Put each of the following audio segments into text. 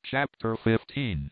Chapter 15.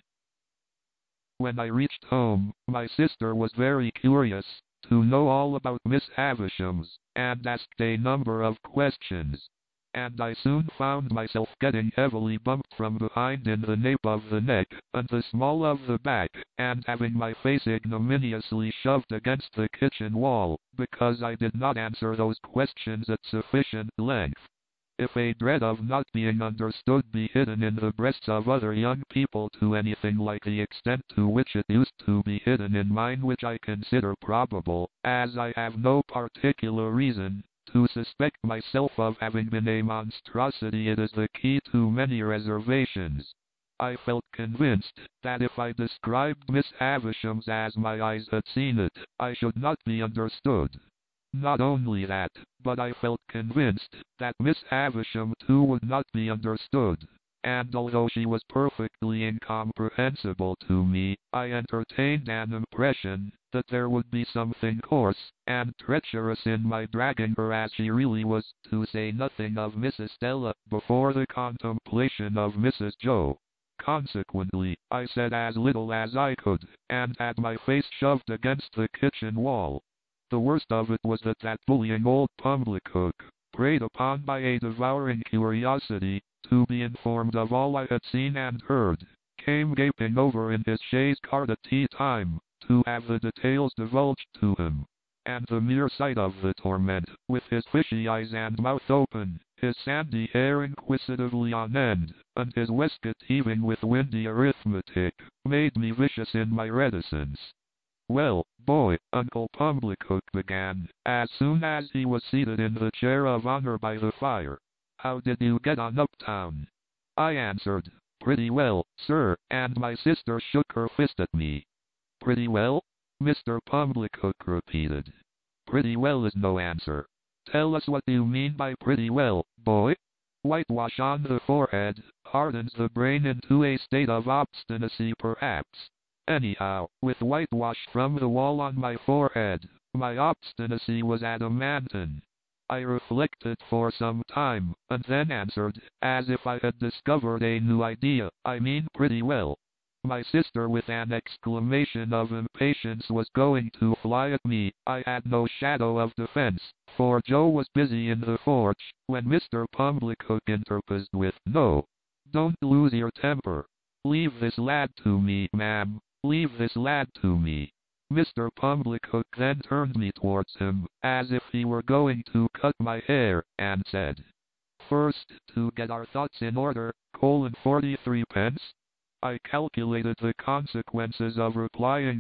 When I reached home, my sister was very curious to know all about Miss Havishams, and asked a number of questions. And I soon found myself getting heavily bumped from behind in the nape of the neck, and the small of the back, and having my face ignominiously shoved against the kitchen wall, because I did not answer those questions at sufficient length. If a dread of not being understood be hidden in the breasts of other young people to anything like the extent to which it used to be hidden in mine, which I consider probable, as I have no particular reason to suspect myself of having been a monstrosity, it is the key to many reservations. I felt convinced that if I described Miss Havishams as my eyes had seen it, I should not be understood. Not only that, but I felt convinced that Miss Havisham too would not be understood, and although she was perfectly incomprehensible to me, I entertained an impression that there would be something coarse and treacherous in my dragging her as she really was, to say nothing of Miss Estella, before the contemplation of Mrs. Joe. Consequently, I said as little as I could, and had my face shoved against the kitchen wall. The worst of it was that bullying old Pumblechook, preyed upon by a devouring curiosity to be informed of all I had seen and heard, came gaping over in his chaise cart at tea time, to have the details divulged to him. And the mere sight of the torment, with his fishy eyes and mouth open, his sandy hair inquisitively on end, and his waistcoat heaving with windy arithmetic, made me vicious in my reticence. "Well, boy," Uncle Pumblechook began, as soon as he was seated in the chair of honor by the fire, "how did you get on uptown?" I answered, "Pretty well, sir," and my sister shook her fist at me. "Pretty well?" Mr. Pumblechook repeated. "Pretty well is no answer. Tell us what you mean by pretty well, boy." "Whitewash on the forehead hardens the brain into a state of obstinacy, perhaps. Anyhow, with whitewash from the wall on my forehead, my obstinacy was adamantine." I reflected for some time, and then answered, as if I had discovered a new idea, "I mean pretty well." My sister, with an exclamation of impatience, was going to fly at me. I had no shadow of defense, for Joe was busy in the forge, when Mr. Pumblechook interposed with, "No, don't lose your temper. Leave this lad to me, ma'am. Leave this lad to me." Mr. Pumblechook then turned me towards him, as if he were going to cut my hair, and said, "First, to get our thoughts in order, 43 pence. I calculated the consequences of replying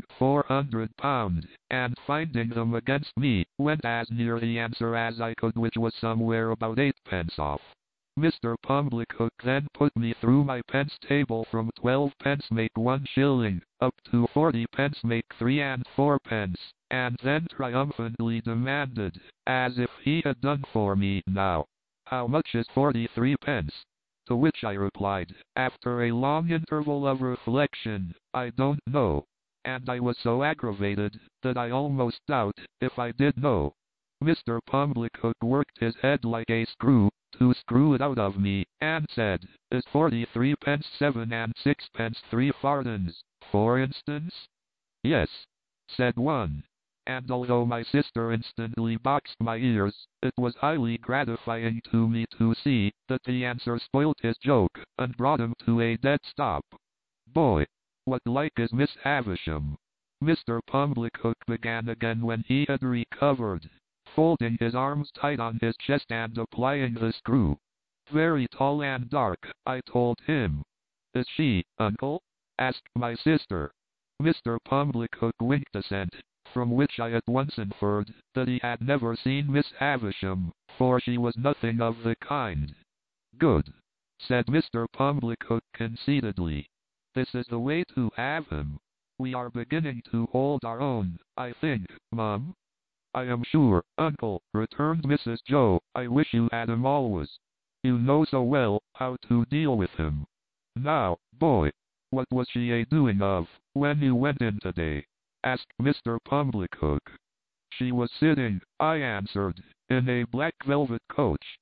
£400, and finding them against me, went as near the answer as I could, which was somewhere about 8 pence off. Mr. Pumblechook then put me through my pence table from 12 pence make 1 shilling, up to 40 pence make 3 and 4 pence, and then triumphantly demanded, as if he had done for me, "Now, how much is 43 pence? To which I replied, after a long interval of reflection, "I don't know." And I was so aggravated that I almost doubt if I did know. Mr. Pumblechook worked his head like a screw to screw it out of me, and said, "Is 43 pence 7 and 6 pence 3 fardens, for instance?" "Yes," said one. And although my sister instantly boxed my ears, it was highly gratifying to me to see that the answer spoilt his joke, and brought him to a dead stop. "Boy, what like is Miss Havisham?" Mr. Pumblechook began again when he had recovered, folding his arms tight on his chest and applying the screw. "Very tall and dark," I told him. "Is she, uncle?" asked my sister. Mr. Pumblechook winked assent, from which I at once inferred that he had never seen Miss Havisham, for she was nothing of the kind. "Good," said Mr. Pumblechook conceitedly. "This is the way to have him. We are beginning to hold our own, I think, Mum." "I am sure, uncle," returned Mrs. Joe, "I wish you had him always. You know so well how to deal with him. Now, boy, what was she a-doing of, when you went in today?" asked Mr. Pumblechook. "She was sitting," I answered, "in a black velvet coach."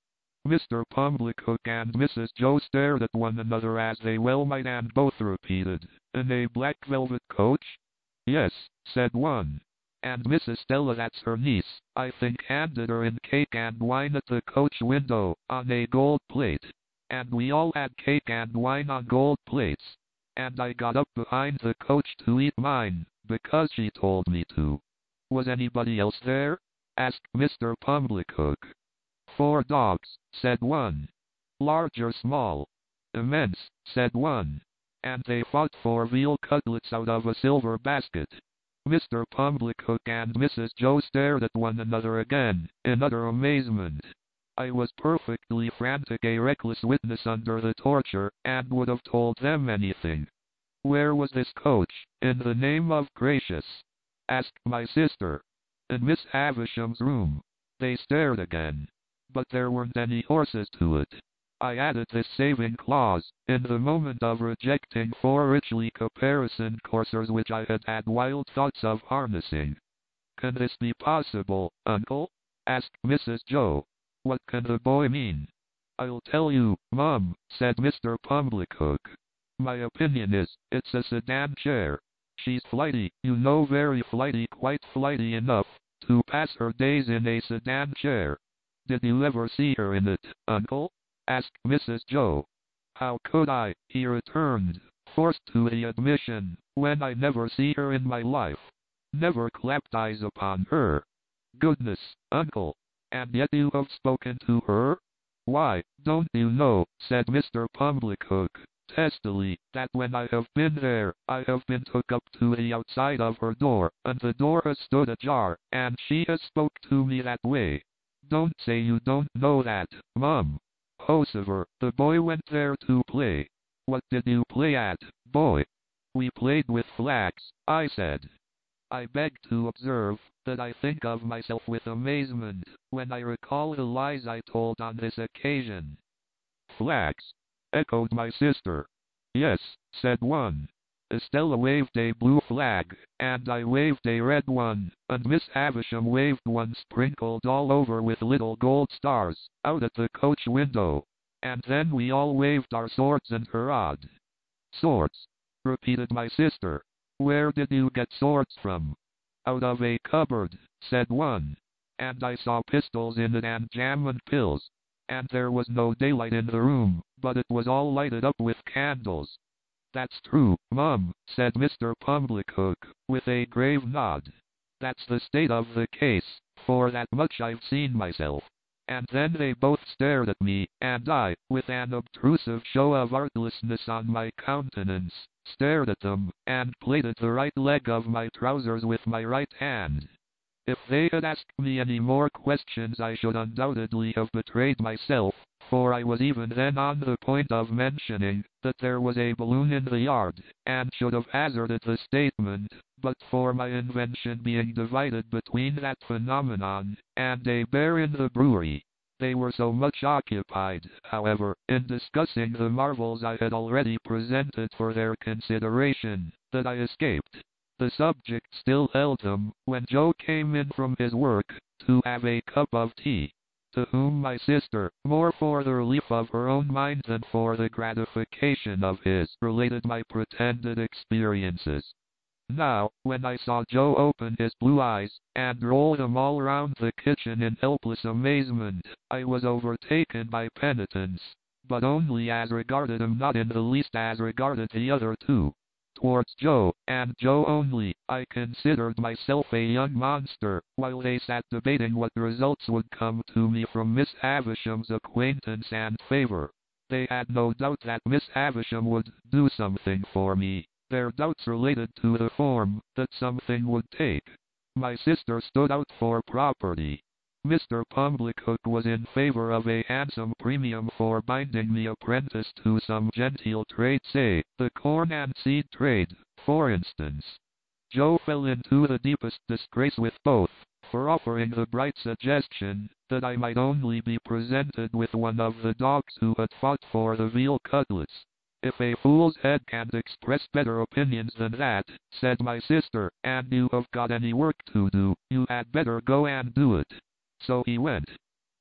Mr. Pumblecook and Mrs. Joe stared at one another as they well might, and both repeated, "In a black velvet coach?" "Yes," said one. "And Mrs. Stella, that's her niece, I think, handed her in cake and wine at the coach window, on a gold plate. And we all had cake and wine on gold plates. And I got up behind the coach to eat mine, because she told me to." "Was anybody else there?" asked Mr. Pumblecook. "4 dogs," said one. "Large or small?" "Immense," said one. "And they fought for veal cutlets out of a silver basket." Mr. Pumblecook and Mrs. Joe stared at one another again, in utter amazement. I was perfectly frantic, a reckless witness under the torture, and would have told them anything. "Where was this coach, in the name of gracious?" asked my sister. "In Miss Havisham's room." They stared again. But there weren't any horses to it. I added this saving clause, in the moment of rejecting 4 richly caparisoned coursers which I had had wild thoughts of harnessing. "Can this be possible, Uncle?" asked Mrs. Joe. "What can the boy mean?" "I'll tell you, Mum," said Mr. Pumblecook. "My opinion is, it's a sedan chair. She's flighty, you know, very flighty, quite flighty enough, to pass her days in a sedan chair." "Did you ever see her in it, Uncle?" asked Mrs. Joe. "How could I," he returned, forced to the admission, "when I never see her in my life? Never clapped eyes upon her." "Goodness, Uncle! And yet you have spoken to her?" "Why, don't you know," said Mr. Pumblecook, testily, "that when I have been there, I have been took up to the outside of her door, and the door has stood ajar, and she has spoke to me that way. Don't say you don't know that, Mum. Howsoever, the boy went there to play." "What did you play at, boy?" "We played with flags," I said. I beg to observe that I think of myself with amazement when I recall the lies I told on this occasion. "Flags?" echoed my sister. "Yes," said one. "Estella waved a blue flag, and I waved a red one, and Miss Havisham waved one sprinkled all over with little gold stars, out at the coach window. And then we all waved our swords and hurrahed." "Swords?" repeated my sister. "Where did you get swords from?" "Out of a cupboard," said one. "And I saw pistols in it, and jam and pills. And there was no daylight in the room, but it was all lighted up with candles." "That's true, Mum," said Mr. Pumblecook, with a grave nod. "That's the state of the case, for that much I've seen myself." And then they both stared at me, and I, with an obtrusive show of artlessness on my countenance, stared at them, and plaited the right leg of my trousers with my right hand. If they had asked me any more questions, I should undoubtedly have betrayed myself, for I was even then on the point of mentioning that there was a balloon in the yard, and should have hazarded the statement, but for my invention being divided between that phenomenon and a bear in the brewery. They were so much occupied, however, in discussing the marvels I had already presented for their consideration, that I escaped. The subject still held them, when Joe came in from his work, to have a cup of tea, to whom my sister, more for the relief of her own mind than for the gratification of his, related my pretended experiences. Now, when I saw Joe open his blue eyes, and roll them all round the kitchen in helpless amazement, I was overtaken by penitence, but only as regarded him, not in the least as regarded the other two. Towards Joe, and Joe only, I considered myself a young monster, while they sat debating what results would come to me from Miss Havisham's acquaintance and favor. They had no doubt that Miss Havisham would do something for me. Their doubts related to the form that something would take. My sister stood out for property. Mr. Pumblecook was in favor of a handsome premium for binding me apprentice to some genteel trade, say, the corn and seed trade, for instance. Joe fell into the deepest disgrace with both, for offering the bright suggestion that I might only be presented with one of the dogs who had fought for the veal cutlets. "If a fool's head can't express better opinions than that," said my sister, "and you have got any work to do, you had better go and do it." So he went.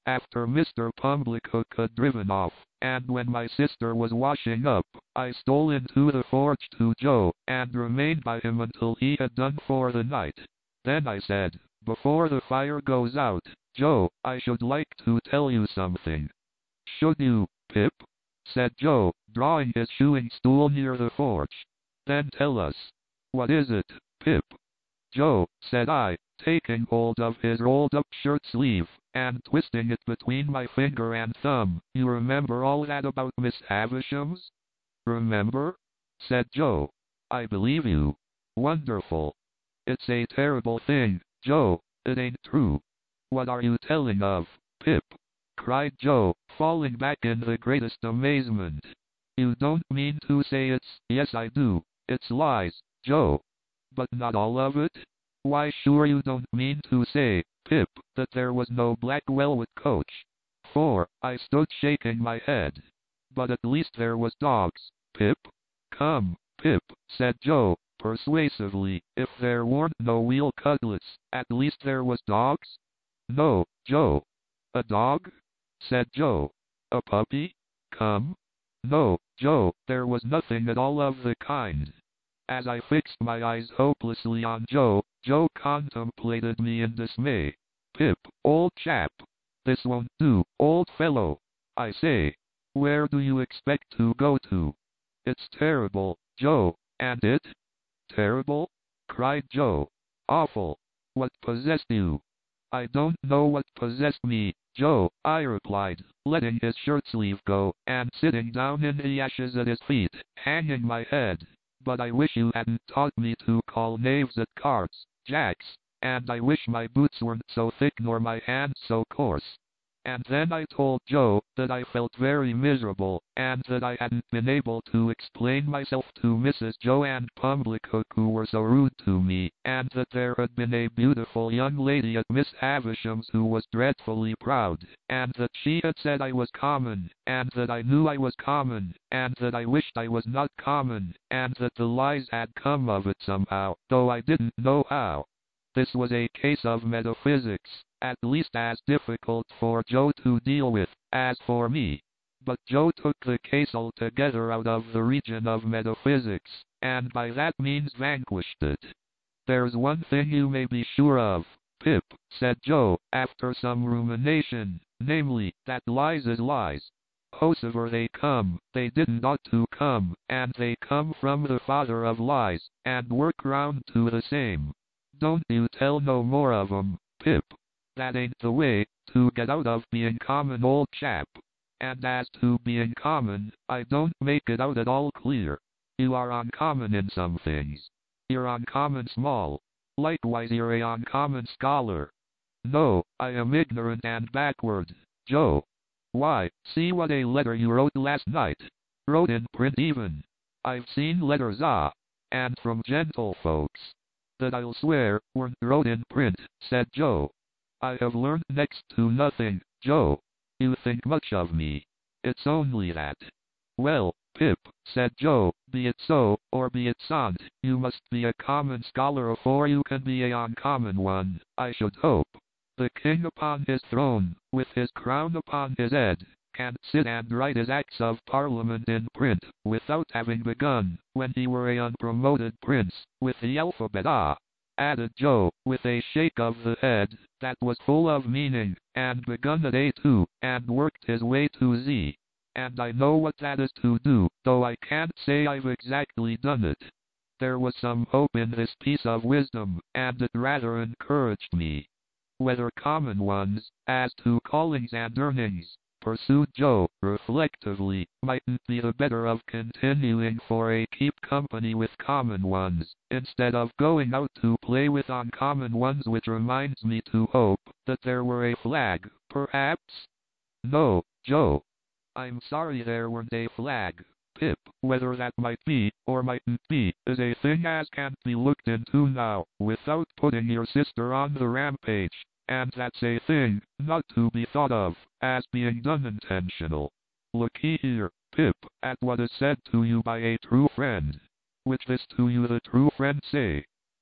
After Mr. Pumblechook had driven off, and when my sister was washing up, I stole into the forge to Joe, and remained by him until he had done for the night. Then I said, "Before the fire goes out, Joe, I should like to tell you something." "Should you, Pip?" said Joe, drawing his shoeing stool near the forge. "Then tell us. What is it, Pip?" "Joe," said I, taking hold of his rolled-up shirt sleeve, and twisting it between my finger and thumb, "you remember all that about Miss Havisham's?" "Remember?" said Joe. "I believe you. Wonderful." "It's a terrible thing, Joe. It ain't true." "What are you telling of, Pip?" cried Joe, falling back in the greatest amazement. "You don't mean to say it's—" "Yes, I do. It's lies, Joe." "But not all of it?" "Why, sure you don't mean to say, Pip, that there was no black velvet coach?" For I stood shaking my head. "But at least there was dogs, Pip." "Come, Pip," said Joe, persuasively, "if there weren't no veal cutlets, at least there was dogs?" "No, Joe." "A dog?" said Joe. "A puppy? Come." "No, Joe, there was nothing at all of the kind." As I fixed my eyes hopelessly on Joe, Joe contemplated me in dismay. "Pip, old chap. This won't do, old fellow. I say, where do you expect to go to?" "It's terrible, Joe, and it?" "Terrible?" cried Joe. "Awful. What possessed you?" "I don't know what possessed me, Joe," I replied, letting his shirt sleeve go, and sitting down in the ashes at his feet, hanging my head. "But I wish you hadn't taught me to call knaves at cards, jacks, and I wish my boots weren't so thick nor my hands so coarse." And then I told Joe that I felt very miserable, and that I hadn't been able to explain myself to Mrs. Joanne Pumblechook, who were so rude to me, and that there had been a beautiful young lady at Miss Havisham's who was dreadfully proud, and that she had said I was common, and that I knew I was common, and that I wished I was not common, and that the lies had come of it somehow, though I didn't know how. This was a case of metaphysics, at least as difficult for Joe to deal with as for me. But Joe took the case altogether out of the region of metaphysics, and by that means vanquished it. "There's one thing you may be sure of, Pip," said Joe, after some rumination, "namely, that lies is lies. Howsoever they come, they didn't ought to come, and they come from the father of lies, and work round to the same. Don't you tell no more of 'em, Pip. That ain't the way to get out of being common, old chap. And as to being common, I don't make it out at all clear. You are uncommon in some things. You're uncommon small. Likewise you're a uncommon scholar." "No, I am ignorant and backward, Joe." "Why, see what a letter you wrote last night. Wrote in print even. I've seen letters, and from gentlefolks, that I'll swear weren't wrote in print," said Joe. "I have learned next to nothing, Joe. You think much of me. It's only that." "Well, Pip," said Joe, "be it so, or be it san't, you must be a common scholar afore you can be a uncommon one, I should hope. The king upon his throne, with his crown upon his head, can't sit and write his acts of parliament in print, without having begun, when he were a unpromoted prince, with the alphabet, added Joe, with a shake of the head that was full of meaning, "and begun at A too, and worked his way to Z. And I know what that is to do, though I can't say I've exactly done it." There was some hope in this piece of wisdom, and it rather encouraged me. "Whether common ones, as to callings and earnings," pursued Joe, reflectively, "mightn't be the better of continuing for a keep company with common ones, instead of going out to play with uncommon ones, which reminds me to hope that there were a flag, perhaps?" "No, Joe. I'm sorry there weren't a flag, Pip. Whether that might be, or mightn't be, is a thing as can't be looked into now, without putting your sister on the rampage. And that's a thing, not to be thought of, as being done intentional. Look'ee here, Pip, at what is said to you by a true friend. Which this to you the true friend say?"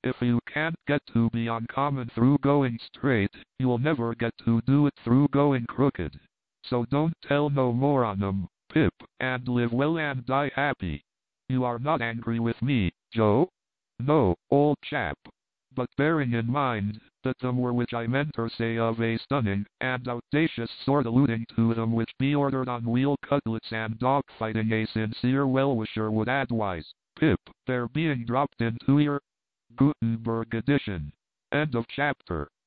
If you can't get to be uncommon through going straight, you'll never get to do it through going crooked. So don't tell no more on 'em, Pip, and live well and die happy. You are not angry with me, Joe? No, old chap. But bearing in mind that them were which I meant to say of a stunning and audacious sort, alluding to them which be ordered on wheel cutlets and dog fighting, a sincere well-wisher would advise, Pip, they're being dropped into your Gutenberg edition. End of chapter.